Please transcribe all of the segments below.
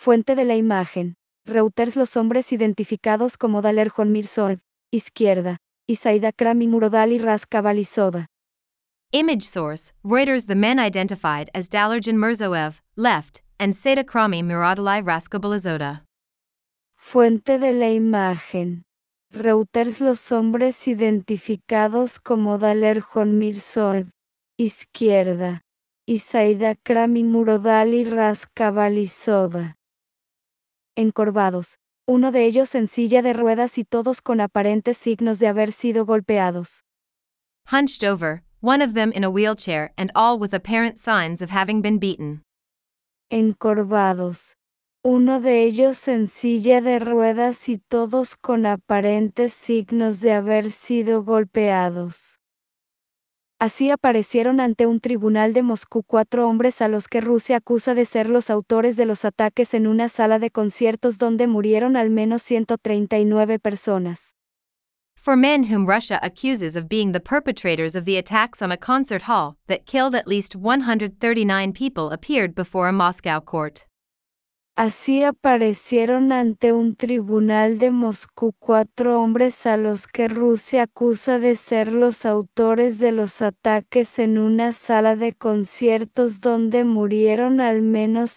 Fuente de la imagen. Reuters. Los hombres identificados como Daler Honmirsol, izquierda, y Said Akram Murodali Ras Kabalizova. Image source, Reuters. The men identified as Dalerjan Mirzoev, left, and Said Akrami Muradali Raskabalizoda. Fuente de la imagen. Reuters. Los hombres identificados como Daler Honmirsol, izquierda, y Said Akram Murodali Ras Kabalizova. Encorvados, uno de ellos en silla de ruedas y todos con aparentes signos de haber sido golpeados. Hunched over, one of them in a wheelchair and all with apparent signs of having been beaten. Encorvados, uno de ellos en silla de ruedas y todos con aparentes signos de haber sido golpeados. Así aparecieron ante un tribunal de Moscú 4 hombres a los que Rusia acusa de ser los autores de los ataques en una sala de conciertos donde murieron al menos 139 personas. 4 men whom Russia accuses of being the perpetrators of the attacks on a concert hall that killed at least 139 people appeared before a Moscow court. Así aparecieron ante un tribunal de Moscú 4 hombres a los que Rusia acusa de ser los autores de los ataques en una sala de conciertos donde murieron al menos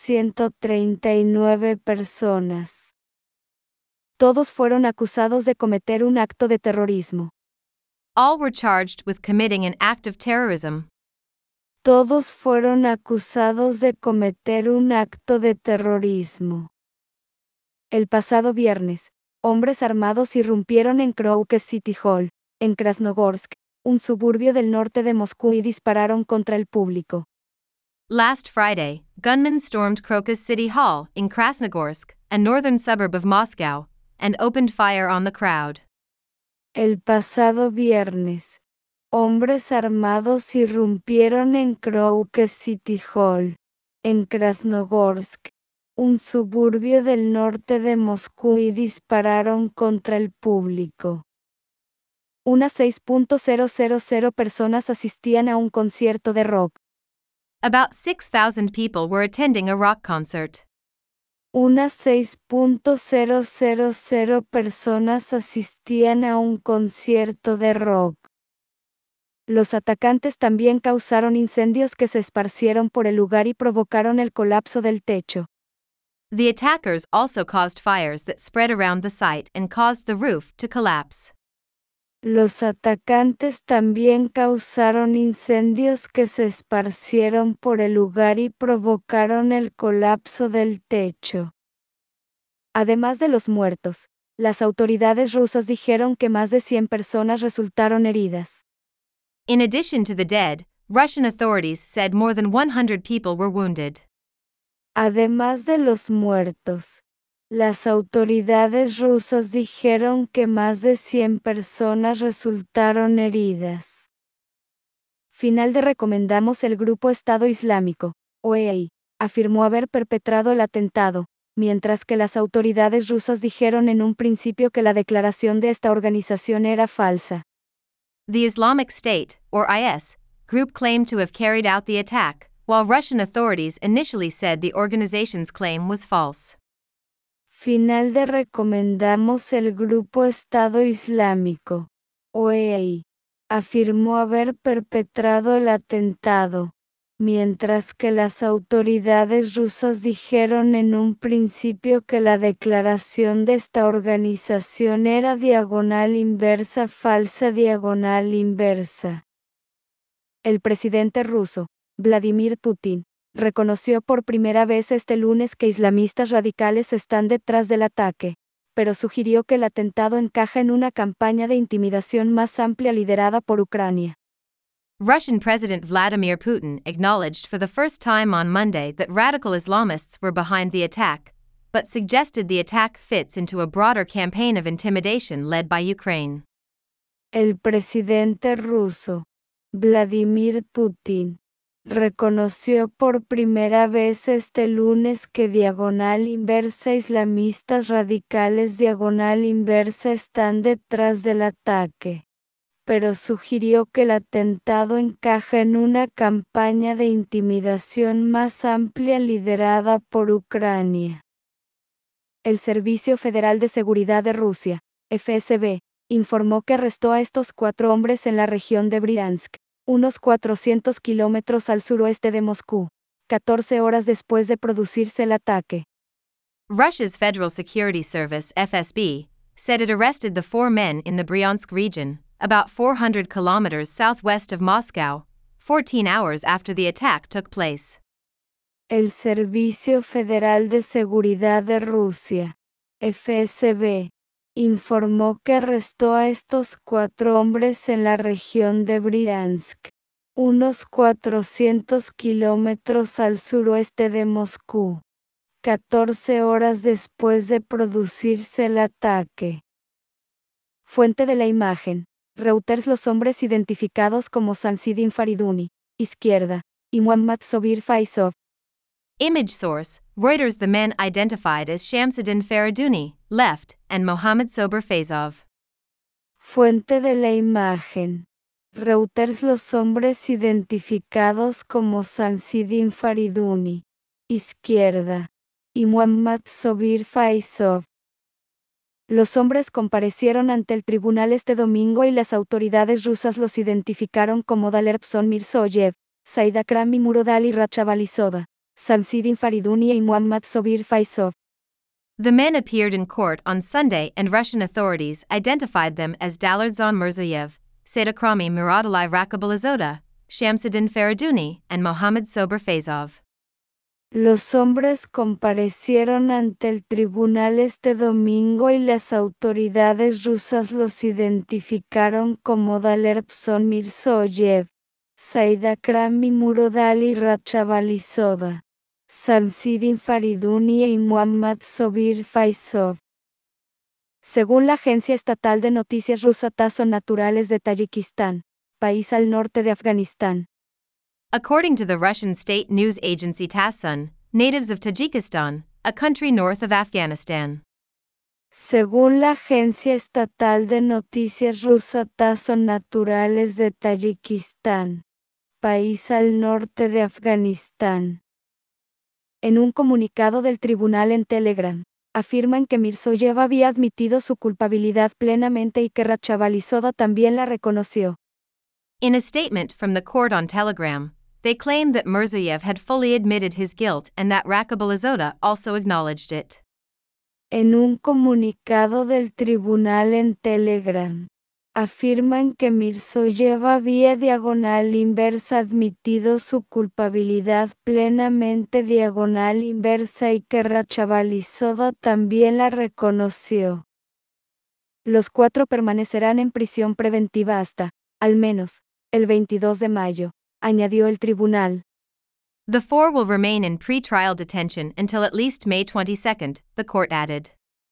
139 personas. Todos fueron acusados de cometer un acto de terrorismo. All were charged with committing an act of terrorism. Todos fueron acusados de cometer un acto de terrorismo. El pasado viernes, hombres armados irrumpieron en Crocus City Hall, en Krasnogorsk, un suburbio del norte de Moscú y dispararon contra el público. Last Friday, gunmen stormed Crocus City Hall in Krasnogorsk, a northern suburb of Moscow, and opened fire on the crowd. El pasado viernes, hombres armados irrumpieron en Crocus City Hall, en Krasnogorsk, un suburbio del norte de Moscú y dispararon contra el público. Unas 6,000 personas asistían a un concierto de rock. About 6,000 people were attending a rock concert. Unas 6,000 personas asistían a un concierto de rock. Los atacantes también causaron incendios que se esparcieron por el lugar y provocaron el colapso del techo. The attackers also caused fires that spread around the site and caused the roof to collapse. Los atacantes también causaron incendios que se esparcieron por el lugar y provocaron el colapso del techo. Además de los muertos, las autoridades rusas dijeron que más de 100 personas resultaron heridas. In addition to the dead, Russian authorities said more than 100 people were wounded. Además de los muertos, las autoridades rusas dijeron que más de 100 personas resultaron heridas. Final de recomendamos. El grupo Estado Islámico, OEI, afirmó haber perpetrado el atentado, mientras que las autoridades rusas dijeron en un principio que la declaración de esta organización era falsa. The Islamic State, or IS, group claimed to have carried out the attack, while Russian authorities initially said the organization's claim was false. Final de recomendamos. El grupo Estado Islámico, OEI, afirmó haber perpetrado el atentado, mientras que las autoridades rusas dijeron en un principio que la declaración de esta organización era falsa. El presidente ruso, Vladimir Putin, reconoció por primera vez este lunes que islamistas radicales están detrás del ataque, pero sugirió que el atentado encaja en una campaña de intimidación más amplia liderada por Ucrania. Russian President Vladimir Putin acknowledged for the first time on Monday that radical Islamists were behind the attack, but suggested the attack fits into a broader campaign of intimidation led by Ukraine. El presidente ruso, Vladimir Putin, reconoció por primera vez este lunes que islamistas radicales están detrás del ataque, pero sugirió que el atentado encaja en una campaña de intimidación más amplia liderada por Ucrania. El Servicio Federal de Seguridad de Rusia, FSB, informó que arrestó a estos 4 hombres en la región de Briansk, unos 400 kilómetros al suroeste de Moscú, 14 horas después de producirse el ataque. Russia's Federal Security Service, FSB, said it arrested the 4 men in the Bryansk region, about 400 kilometers southwest of Moscow, 14 hours after the attack took place. El Servicio Federal de Seguridad de Rusia, FSB, informó que arrestó a estos 4 hombres en la región de Briansk, unos 400 kilómetros al suroeste de Moscú, 14 horas después de producirse el ataque. Fuente de la imagen: Reuters. Los hombres identificados como Samsidin Fariduni, izquierda, y Muhammad Sobir Faizov. Image source: Reuters. The men identified as Shamsuddin Fariduni, left, and Mohammad Sober Faizov. Fuente de la imagen: Reuters. Los hombres identificados como Samsidin Fariduni, izquierda, y Muhammad Sobir Faizov. Los hombres comparecieron ante el tribunal este domingo y las autoridades rusas los identificaron como Daler Pson Mirzoyev, Said Akram Murodal y Rachavalisoda, Samsidin Fariduni y Muhammad Sobir Faizov. The men appeared in court on Sunday and Russian authorities identified them as Dalardzon Mirzoyev, Said Akrami Muradalai Rakabalizoda, Shamsuddin Fariduni, and Mohammad Sober Faizov. Los hombres comparecieron ante el tribunal este domingo y las autoridades rusas los identificaron como Daler Pson Mirzoyev, Said Akram Murodal y Rachavalizoda, Samsidin Fariduni y Muhammad Sobir Faizov. Según la agencia estatal de noticias rusa TASS, son naturales de Tayikistán, país al norte de Afganistán. According to the Russian state news agency TASS, natives of Tajikistan, a country north of Afghanistan. Según la agencia estatal de noticias rusa TASS, son naturales de Tayikistán, país al norte de Afganistán. En un comunicado del tribunal en Telegram, afirman que Mirzoyev había admitido su culpabilidad plenamente y que Rachavalizoda también la reconoció. In a statement from the court on Telegram, they claimed that Mirzoyev had fully admitted his guilt and that Rakabalizoda also acknowledged it. En un comunicado del tribunal en Telegram, afirman que Mirzoyev había /inversa admitido su culpabilidad plenamente /inversa y que Rachavalizoda también la reconoció. Los 4 permanecerán en prisión preventiva hasta, al menos, el 22 de mayo, añadió el tribunal. The 4 will remain in pre-trial detention until at least May 22, the court added.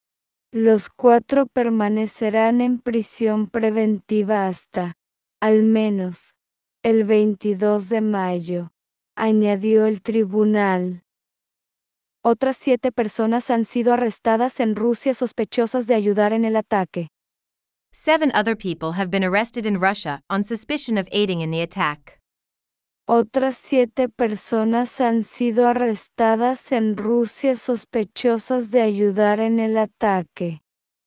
Los 4 permanecerán en prisión preventiva hasta, al menos, el 22 de mayo, añadió el tribunal. Otras 7 personas han sido arrestadas en Rusia sospechosas de ayudar en el ataque. 7 other people have been arrested in Russia on suspicion of aiding in the attack. Otras 7 personas han sido arrestadas en Rusia sospechosas de ayudar en el ataque.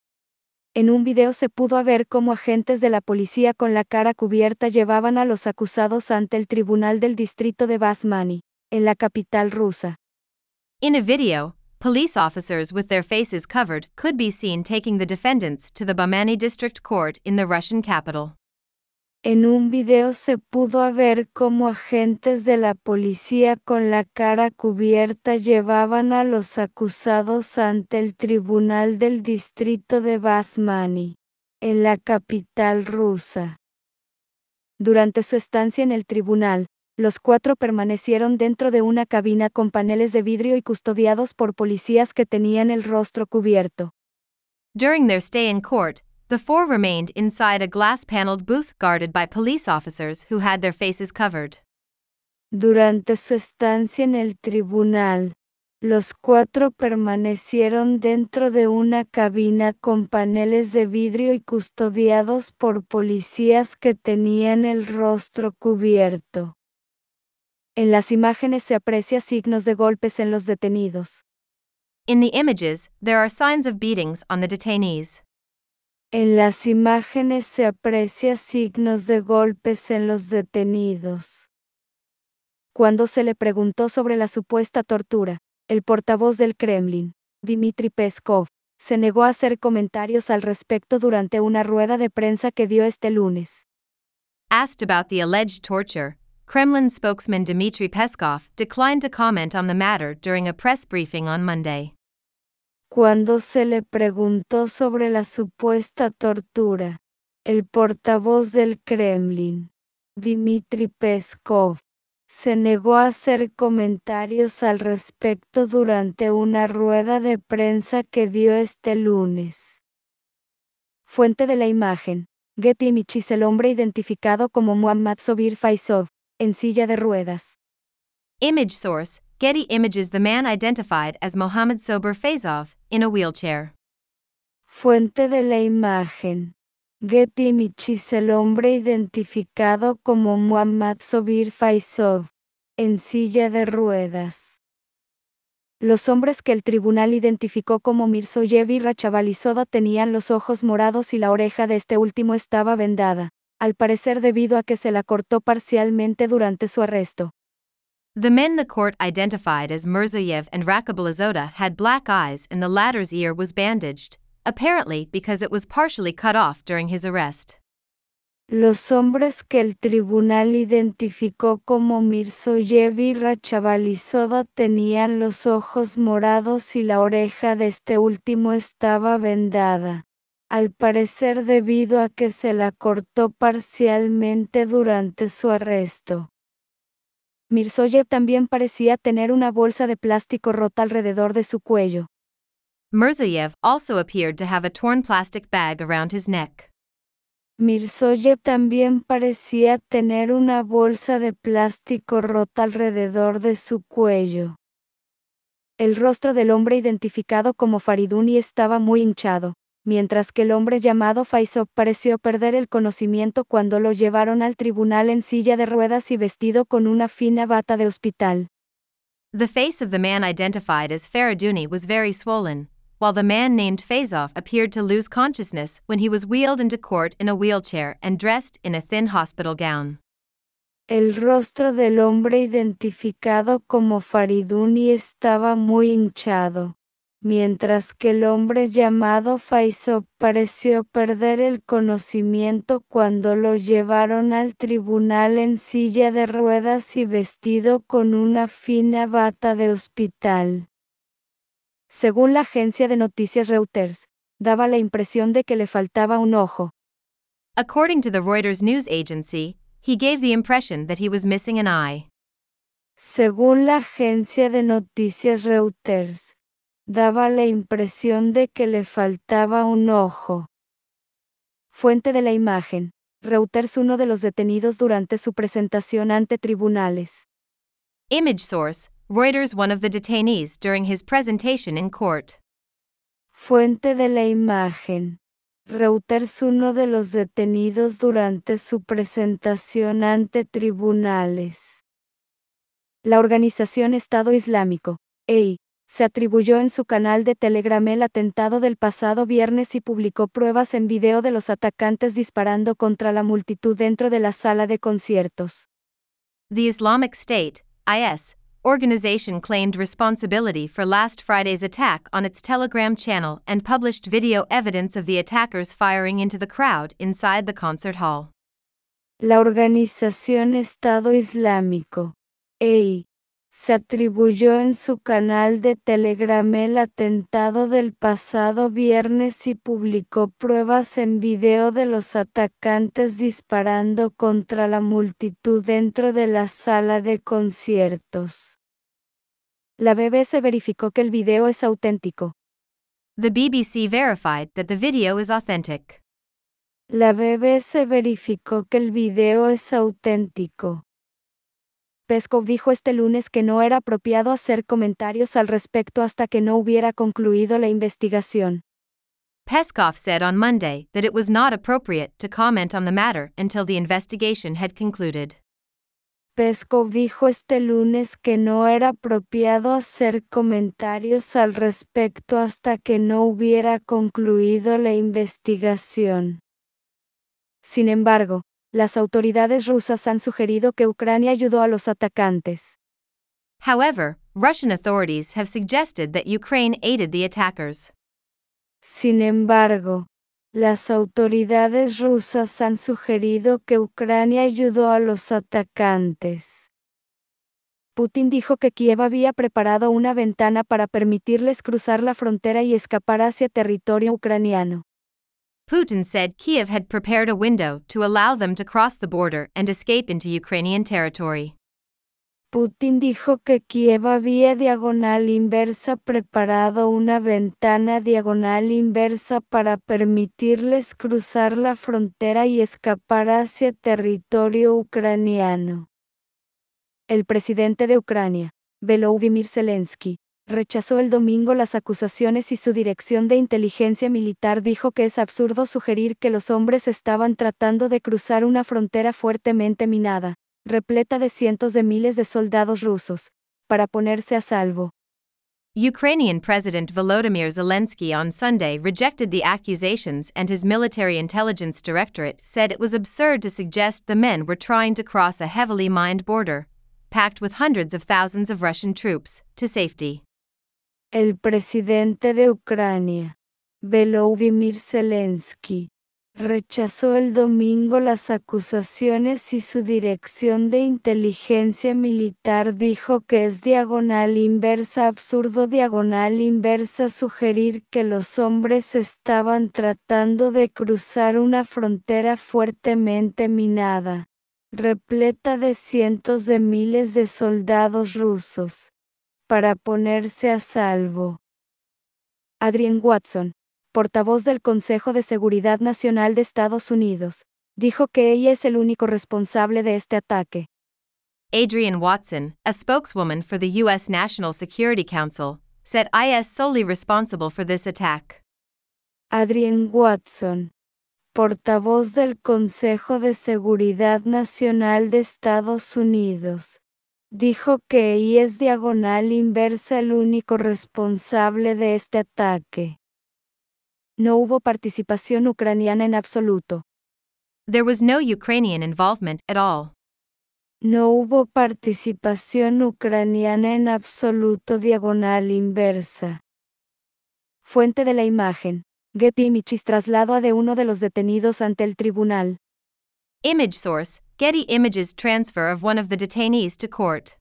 En un video se pudo ver cómo agentes de la policía con la cara cubierta llevaban a los acusados ante el tribunal del distrito de Basmani, en la capital rusa. In a video, police officers with their faces covered could be seen taking the defendants to the Bamani District Court in the Russian capital. En un video se pudo ver cómo agentes de la policía con la cara cubierta llevaban a los acusados ante el tribunal del distrito de Basmani, en la capital rusa. Durante su estancia en el tribunal, los 4 permanecieron dentro de una cabina con paneles de vidrio y custodiados por policías que tenían el rostro cubierto. During their stay in court, the 4 remained inside a glass-paneled booth guarded by police officers who had their faces covered. Durante su estancia en el tribunal, los 4 permanecieron dentro de una cabina con paneles de vidrio y custodiados por policías que tenían el rostro cubierto. En las imágenes se aprecia signos de golpes en los detenidos. In the images, there are signs of beatings on the detainees. En las imágenes se aprecia signos de golpes en los detenidos. Cuando se le preguntó sobre la supuesta tortura, el portavoz del Kremlin, Dmitry Peskov, se negó a hacer comentarios al respecto durante una rueda de prensa que dio este lunes. Asked about the alleged torture, Kremlin spokesman Dmitry Peskov declined to comment on the matter during a press briefing on Monday. Cuando se le preguntó sobre la supuesta tortura, el portavoz del Kremlin, Dmitry Peskov, se negó a hacer comentarios al respecto durante una rueda de prensa que dio este lunes. Fuente de la imagen: Getty Images. El hombre identificado como Muhammad Sobir Faizov, en silla de ruedas. Image source: Getty Images. The man identified as Mohammad Sobir Faizov, in a wheelchair. Fuente de la imagen: Getty Images. El hombre identificado como Muhammad Sobir Faizov, en silla de ruedas. Los hombres que el tribunal identificó como Mirzoyev y Rachavalisoda tenían los ojos morados y la oreja de este último estaba vendada, al parecer debido a que se la cortó parcialmente durante su arresto. The men the court identified as Mirzoyev and Rachavalisoda had black eyes and the latter's ear was bandaged, apparently because it was partially cut off during his arrest. Los hombres que el tribunal identificó como Mirzoyev y Rachavalisoda tenían los ojos morados y la oreja de este último estaba vendada, al parecer debido a que se la cortó parcialmente durante su arresto. Mirzoyev también parecía tener una bolsa de plástico rota alrededor de su cuello. Mirzoyev also appeared to have a torn plastic bag around his neck. Mirzoyev también parecía tener una bolsa de plástico rota alrededor de su cuello. El rostro del hombre identificado como Fariduni estaba muy hinchado, mientras que el hombre llamado Faizov pareció perder el conocimiento cuando lo llevaron al tribunal en silla de ruedas y vestido con una fina bata de hospital. The face of the man identified as Fariduni was very swollen, while the man named Faizov appeared to lose consciousness when he was wheeled into court in a wheelchair and dressed in a thin hospital gown. El rostro del hombre identificado como Fariduni estaba muy hinchado, mientras que el hombre llamado Faizov pareció perder el conocimiento cuando lo llevaron al tribunal en silla de ruedas y vestido con una fina bata de hospital. Según la agencia de noticias Reuters, daba la impresión de que le faltaba un ojo. According to the Reuters news agency, he gave the impression that he was missing an eye. Según la agencia de noticias Reuters, daba la impresión de que le faltaba un ojo. Fuente de la imagen: Reuters. Uno de los detenidos durante su presentación ante tribunales. Image source: Reuters. One of the detainees during his presentation in court. Fuente de la imagen: Reuters. Uno de los detenidos durante su presentación ante tribunales. La organización Estado Islámico, EI, se atribuyó en su canal de Telegram el atentado del pasado viernes y publicó pruebas en video de los atacantes disparando contra la multitud dentro de la sala de conciertos. The Islamic State, IS, organization claimed responsibility for last Friday's attack on its Telegram channel and published video evidence of the attackers firing into the crowd inside the concert hall. La organización Estado Islámico, EI, se atribuyó en su canal de Telegram el atentado del pasado viernes y publicó pruebas en video de los atacantes disparando contra la multitud dentro de la sala de conciertos. La BBC verificó que el video es auténtico. The BBC verified that the video is authentic. La BBC verificó que el video es auténtico. Peskov dijo este lunes que no era apropiado hacer comentarios al respecto hasta que no hubiera concluido la investigación. Peskov said on Monday that it was not appropriate to comment on the matter until the investigation had concluded. Peskov dijo este lunes que no era apropiado hacer comentarios al respecto hasta que no hubiera concluido la investigación. Sin embargo, las autoridades rusas han sugerido que Ucrania ayudó a los atacantes. However, Russian authorities have suggested that Ukraine aided the attackers. Sin embargo, las autoridades rusas han sugerido que Ucrania ayudó a los atacantes. Putin dijo que Kiev había preparado una ventana para permitirles cruzar la frontera y escapar hacia territorio ucraniano. Putin said Kiev had prepared a window to allow them to cross the border and escape into Ukrainian territory. Putin dijo que Kiev había diagonal inversa preparado una ventana diagonal inversa para permitirles cruzar la frontera y escapar hacia territorio ucraniano. El presidente de Ucrania, Volodymyr Zelensky, rechazó el domingo las acusaciones y su dirección de inteligencia militar dijo que es absurdo sugerir que los hombres estaban tratando de cruzar una frontera fuertemente minada, repleta de cientos de miles de soldados rusos, para ponerse a salvo. Ukrainian President Volodymyr Zelensky on Sunday rejected the accusations, and his military intelligence directorate said it was absurd to suggest the men were trying to cross a heavily mined border, packed with hundreds of thousands of Russian troops, to safety. El presidente de Ucrania, Volodymyr Zelensky, rechazó el domingo las acusaciones y su dirección de inteligencia militar dijo que es diagonal inversa absurdo diagonal inversa sugerir que los hombres estaban tratando de cruzar una frontera fuertemente minada, repleta de cientos de miles de soldados rusos, para ponerse a salvo. Adrienne Watson, portavoz del Consejo de Seguridad Nacional de Estados Unidos, dijo que ella es el único responsable de este ataque. Adrienne Watson, a spokeswoman for the U.S. National Security Council, said is solely responsible for this attack. Adrienne Watson, portavoz del Consejo de Seguridad Nacional de Estados Unidos, dijo que ella es diagonal inversa el único responsable de este ataque. No hubo participación ucraniana en absoluto. There was no Ukrainian involvement at all. No hubo participación ucraniana en absoluto diagonal inversa. Fuente de la imagen. Getty Images traslado de uno de los detenidos ante el tribunal. Image source, Getty Images transfer of one of the detainees to court.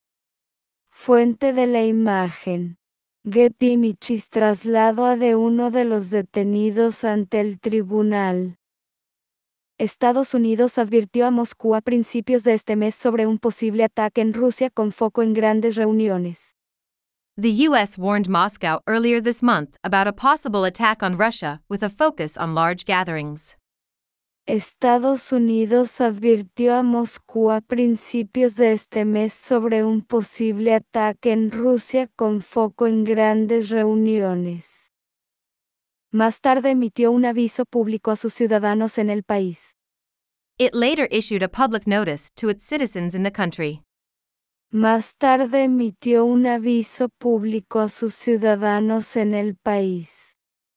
Fuente de la imagen. Getty Images traslado de uno de los detenidos ante el tribunal. Estados Unidos advirtió a Moscú a principios de este mes sobre un posible ataque en Rusia con foco en grandes reuniones. The U.S. warned Moscow earlier this month about a possible attack on Russia with a focus on large gatherings. Estados Unidos advirtió a Moscú a principios de este mes sobre un posible ataque en Rusia con foco en grandes reuniones. Más tarde emitió un aviso público a sus ciudadanos en el país. It later issued a public notice to its citizens in the country. Más tarde emitió un aviso público a sus ciudadanos en el país.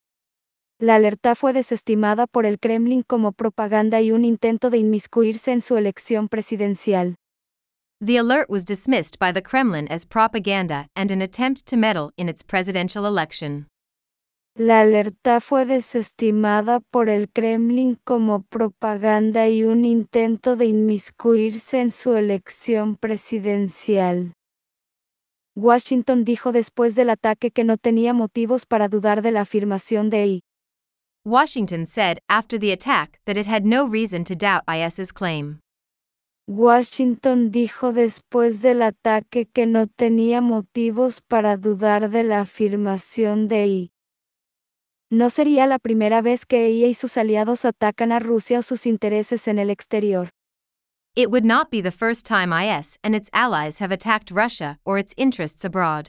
La alerta fue desestimada por el Kremlin como propaganda y un intento de inmiscuirse en su elección presidencial. The alert was dismissed by the Kremlin as propaganda and an attempt to meddle in its presidential election. La alerta fue desestimada por el Kremlin como propaganda y un intento de inmiscuirse en su elección presidencial. Washington dijo después del ataque que no tenía motivos para dudar de la afirmación de I. Washington said after the attack that it had no reason to doubt IS's claim. Washington dijo después del ataque que no tenía motivos para dudar de la afirmación de I. No sería la primera vez que ella y sus aliados atacan a Rusia o sus intereses en el exterior. It would not be the first time IS and its allies have attacked Russia or its interests abroad.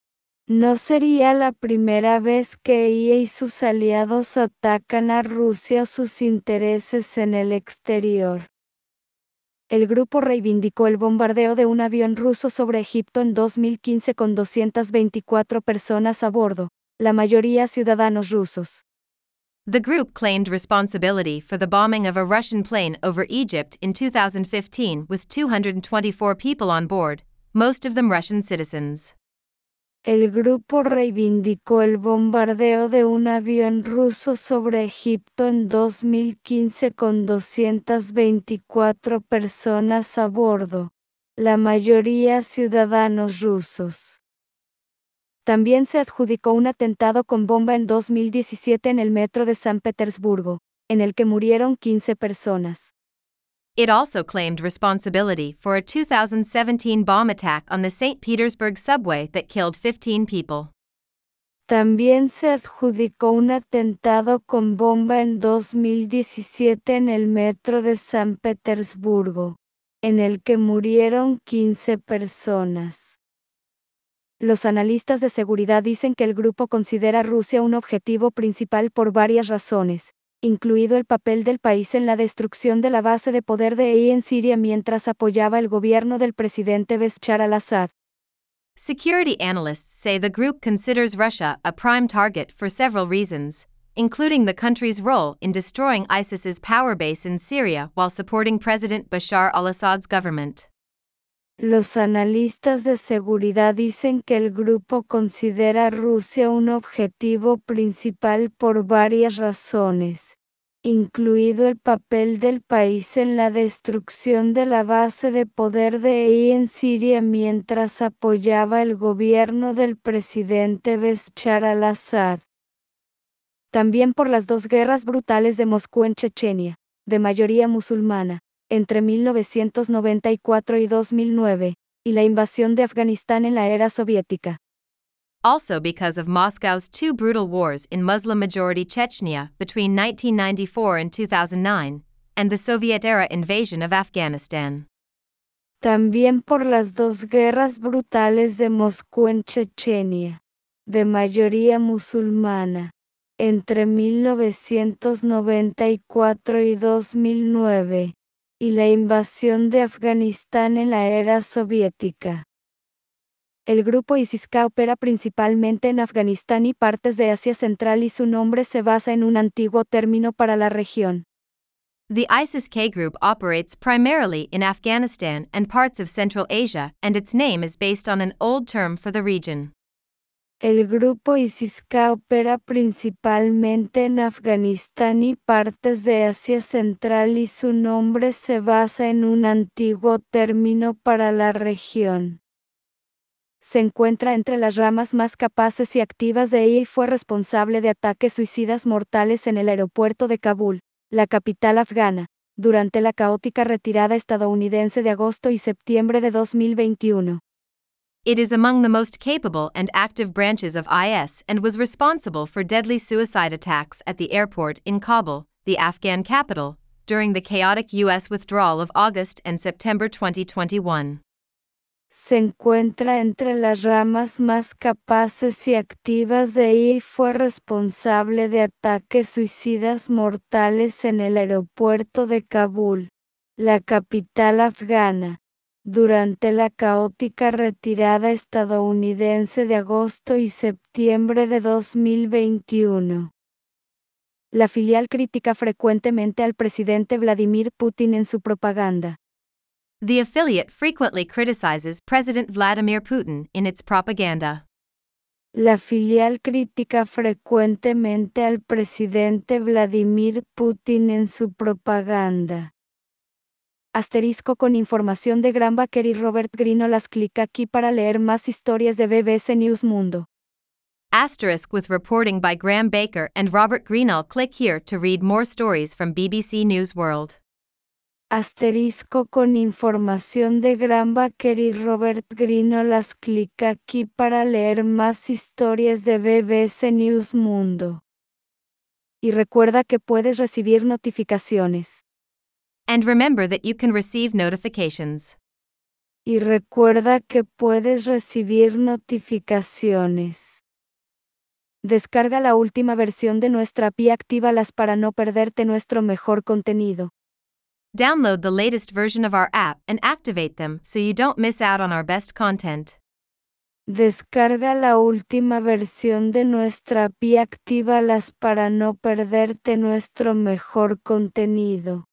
No sería la primera vez que ella y sus aliados atacan a Rusia o sus intereses en el exterior. El grupo reivindicó el bombardeo de un avión ruso sobre Egipto en 2015 con 224 personas a bordo, la mayoría ciudadanos rusos. The group claimed responsibility for the bombing of a Russian plane over Egypt in 2015 with 224 people on board, most of them Russian citizens. El grupo reivindicó el bombardeo de un avión ruso sobre Egipto en 2015 con 224 personas a bordo, la mayoría ciudadanos rusos. También se adjudicó un atentado con bomba en 2017 en el metro de San Petersburgo, en el que murieron 15 personas. It also claimed responsibility for a 2017 bomb attack on the St. Petersburg subway that killed 15 people. También se adjudicó un atentado con bomba en 2017 en el metro de San Petersburgo, en el que murieron 15 personas. Los analistas de seguridad dicen que el grupo considera a Rusia un objetivo principal por varias razones, incluido el papel del país en la destrucción de la base de poder de EI en Siria mientras apoyaba el gobierno del presidente Bashar al-Assad. Security analysts say the group considers Russia a prime target for several reasons, including the country's role in destroying ISIS's power base in Syria while supporting President Bashar al-Assad's government. Los analistas de seguridad dicen que el grupo considera a Rusia un objetivo principal por varias razones, incluido el papel del país en la destrucción de la base de poder de EI en Siria mientras apoyaba el gobierno del presidente Bashar al-Assad. También por las dos guerras brutales de Moscú en Chechenia, de mayoría musulmana, entre 1994 y 2009, y la invasión de Afganistán en la era soviética. Also because of Moscow's two brutal wars in Muslim-majority Chechnya between 1994 and 2009, and the Soviet-era invasion of Afghanistan. También por las dos guerras brutales de Moscú en Chechenia, de mayoría musulmana, entre 1994 y 2009, y la invasión de Afganistán en la era soviética. El grupo ISIS-K opera principalmente en Afganistán y partes de Asia Central y su nombre se basa en un antiguo término para la región. The ISIS-K group operates primarily in Afghanistan and parts of Central Asia, and its name is based on an old term for the region. El grupo ISIS-K opera principalmente en Afganistán y partes de Asia Central y su nombre se basa en un antiguo término para la región. Se encuentra entre las ramas más capaces y activas de ella y fue responsable de ataques suicidas mortales en el aeropuerto de Kabul, la capital afgana, durante la caótica retirada estadounidense de agosto y septiembre de 2021. It is among the most capable and active branches of IS and was responsible for deadly suicide attacks at the airport in Kabul, the Afghan capital, during the chaotic U.S. withdrawal of August and September 2021. Se encuentra entre las ramas más capaces y activas de ella y fue responsable de ataques suicidas mortales en el aeropuerto de Kabul, la capital afgana, durante la caótica retirada estadounidense de agosto y septiembre de 2021. La filial critica frecuentemente al presidente Vladimir Putin en su propaganda. The affiliate frequently criticizes President Vladimir Putin in its propaganda. La filial critica frecuentemente al presidente Vladimir Putin en su propaganda. Asterisco con información de Graham Baker y Robert Greenolds. Clic aquí para leer más historias de BBC News Mundo. Asterisk with reporting by Graham Baker and Robert Greenall. Click here to read more stories from BBC News World. Asterisco con información de Graham Baker y Robert Greenolds. Clic aquí para leer más historias de BBC News Mundo. Y recuerda que puedes recibir notificaciones. And remember that you can receive notifications. Y recuerda que puedes recibir notificaciones. Descarga la última versión de nuestra API y actívalas para no perderte nuestro mejor contenido. Download the latest version of our app and activate them so you don't miss out on our best content. Descarga la última versión de nuestra app y actívalas para no perderte nuestro mejor contenido.